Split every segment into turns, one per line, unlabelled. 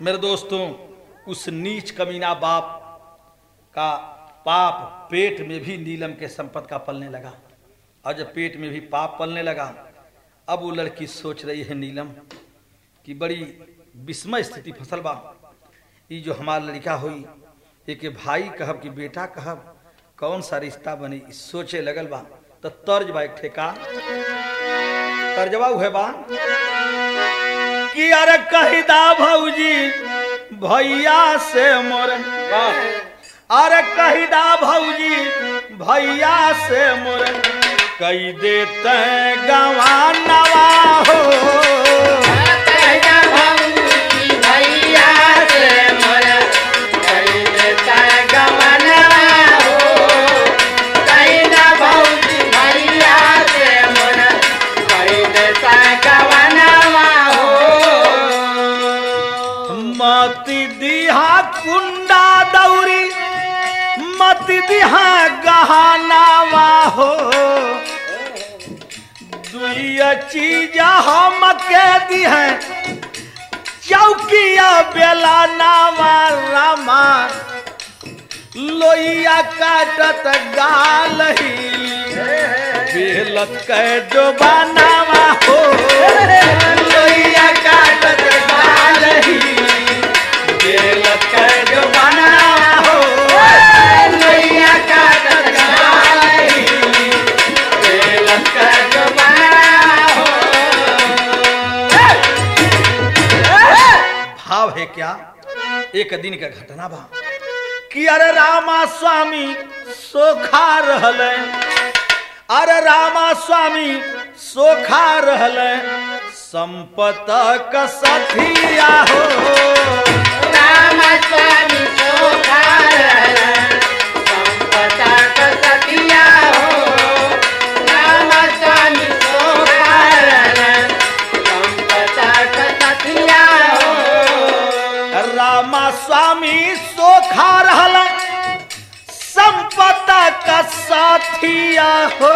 मेरे दोस्तों, उस नीच कमीना बाप का पाप पेट में भी नीलम के संपत का पलने लगा। और जब पेट में भी पाप पलने लगा, अब वो लड़की सोच रही है नीलम कि बड़ी विस्मय स्थिति फसल बा। ये जो हमार लड़का हुई एक भाई कहब कि बेटा कहब, कौन सा रिश्ता बनी, सोचे लगल बा। तो तर्ज बा एक ठेका तर्जवा हुए बा कि अरे कहिदा भौजी भैया से मोर, अरे कहिदा भौजी भैया से मोर कई देते गवानवा हो। मती दिहा कुंडा दौरी मती दिहा गहनावा हो। दुई चीज हम के दी है चौकिया बेला नावा रामा लोइया काटत गाल ही बेलत के जो बनावा हो। लोइया काटत गाल ही बेलत के जो बनावा हो। लोइया काटत गाल ही बेलत के जो बनावा हो। भाव है क्या, एक दिन का घटना बा कि अरे रामा स्वामी सोखा रहल, अरे रामा स्वामी सोखा रहल संपत का सथिया हो।
रामा स्वामी सोखा रहल संपत का सथिया हो। रामा स्वामी सोखा रहल संपत का सथिया हो।
रामा स्वामी सोखा रहल संपत का साथिया हो।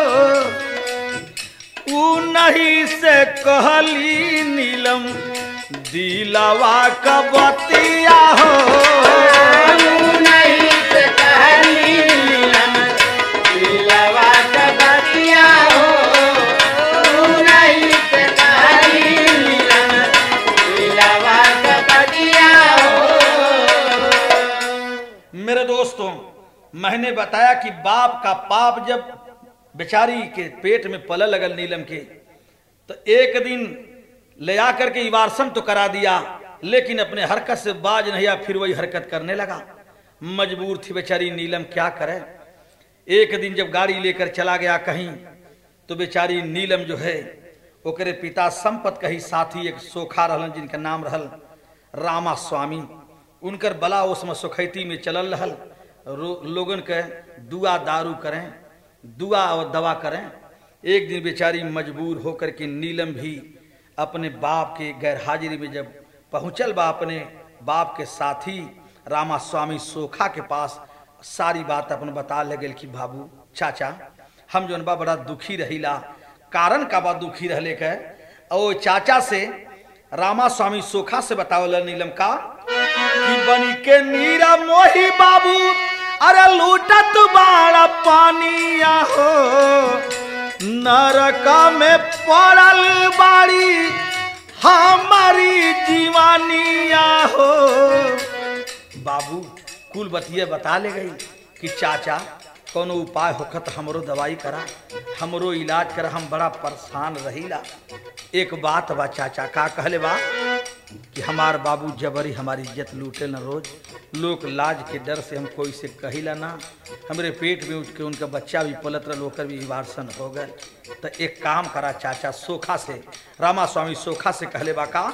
ऊ नहीं से कहली नीलम दिलावा का बतिया हो।
ऊ नहीं से कहली नीलम दिलावा का बतिया हो। ऊ नहीं से कहली नीलम दिलावा का बतिया हो।
मेरे दोस्तों, मैंने बताया कि बाप का पाप जब बेचारी के पेट में पल लगल नीलम के, तो एक दिन ले आकर के इवारसन तो करा दिया, लेकिन अपने हरकत से बाज नहीं आया, फिर वही हरकत करने लगा। मजबूर थी बेचारी नीलम, क्या करे। एक दिन जब गाड़ी लेकर चला गया कहीं, तो बेचारी नीलम जो है ओकरे पिता संपत कही साथी एक सोखा रहलन जिनका नाम रहल रामा स्वामी। उनकर बला उसमें सुखैती में चलल रहल, लोगन के दुआ दारू करें, दुआ और दवा करें। एक दिन बेचारी मजबूर होकर के नीलम भी अपने बाप के गैर हाजिरी में जब पहुंचल बा, अपने बाप के साथी रामा स्वामी सोखा के पास सारी बात अपन बता लगल कि बाबू चाचा हम जो बा बड़ा दुखी रहीला। कारण का बा दुखी रहले के, और चाचा से रामा स्वामी सोखा से बतावल नीलम का कि बनी के नीरा मोही बाबू अरे लूटत बाड़ा पानिया हो। नरका में पड़ल बाड़ी हमारी जीवानिया हो। बाबू कुल बतिये बता ले गई कि चाचा कोनो उपाय होखत हमरो दवाई करा, हमरो इलाज करा, हम बड़ा परेशान रहीला। एक बात बा चाचा, का कहले बा कि हमार बाबू जबरी हमारी इज्जत लूटे न रोज, लोग लाज के डर से हम कोई से कहिला ना। हमरे पेट में उठ के उनका बच्चा भी पलत रहा, होकर भी वारसन हो गए। तो एक काम करा चाचा, सोखा से रामा स्वामी सोखा से कहले बा का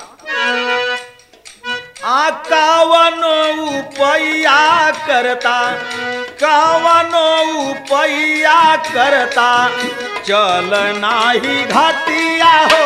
कावनो उपैया करता, कावनो उपैया करता चल नाही घाटिया हो।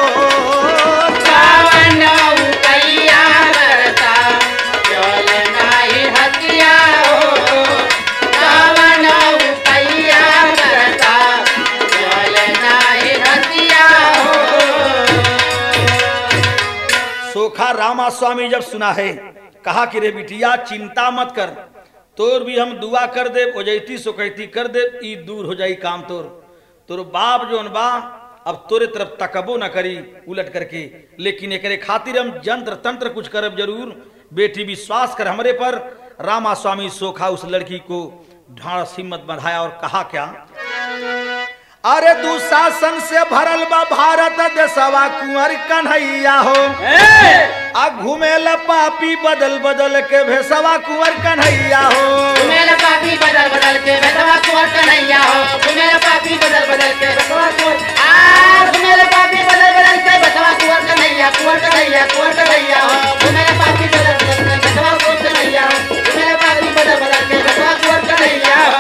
कावनो उपैया करता चल नाही हटिया हो। कावनो उपैया करता चल नाही हटिया हो।
सोखा रामा स्वामी जब सुना है कहा कि रे बिटिया चिंता मत कर, तोर भी हम दुआ कर दे, ओजैती सुकैती कर दे, ई दूर हो जाई काम तोर बाप जोन बा अब तोरे तरफ तकबो न करी उलट करके, लेकिन एकरे खातिर हम जंत्र तंत्र कुछ करब जरूर। बेटी विश्वास कर हमरे पर। रामा स्वामी सोखा उस लड़की को ढांढस हिम्मत बंधाया और कहा क्या, अरे दुशासन से भरल बा भारत देशवा कुंवर कन्हैया हो, आ घूमेला पापी बदल बदल के भेसवा कुंवर कन्हैया हो।
घूमेला पापी बदल बदल के भेसवा कुंवर कन्हैया हो, घूमेला पापी बदल बदल के भेसवा कुंवर, घूमेला पापी बदल बदल के भेसवा कुंवर कन्हैया, कुंवर कन्हैया, कुंवर कन्हैया हो, घूमेला पापी बदल बदल के भेसवा कुंवर कन्हैया हो, घूमेला पापी बदल बदल के भेसवा कुंवर कन्हैया हो।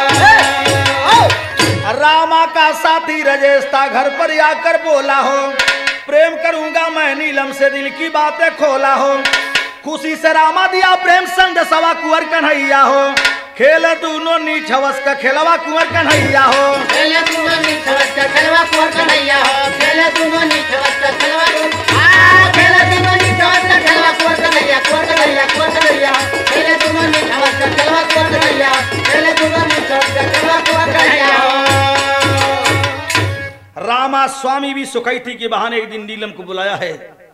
रामा का साथी रजेश था घर पर आकर बोला हो, प्रेम करूंगा मैं नीलम से दिल की बातें खोला हो। खुशी से रामा दिया प्रेम संदेशवा कुंवर कन्हैया हो, खेले दोनों नीच हवस का खेलवा कुंवर कन्हैया हो।
खेले दोनों नीच हवस का खेलवा कुंवर कन्हैया हो, खेले दोनों नीच हवस का खेलवा, खेले दोनों नीच हवस का खेलवा कुंवर कन्हैया, कुंवर कन्हैया, कुंवर कन्हैया, खेले दोनों नीच हवस का खेलवा कुंवर कन्हैया, खेले दोनों नीच हवस का खेलवा कुंवर कन्हैया।
रामा स्वामी भी सुकैती के बहाने एक दिन नीलम को बुलाया है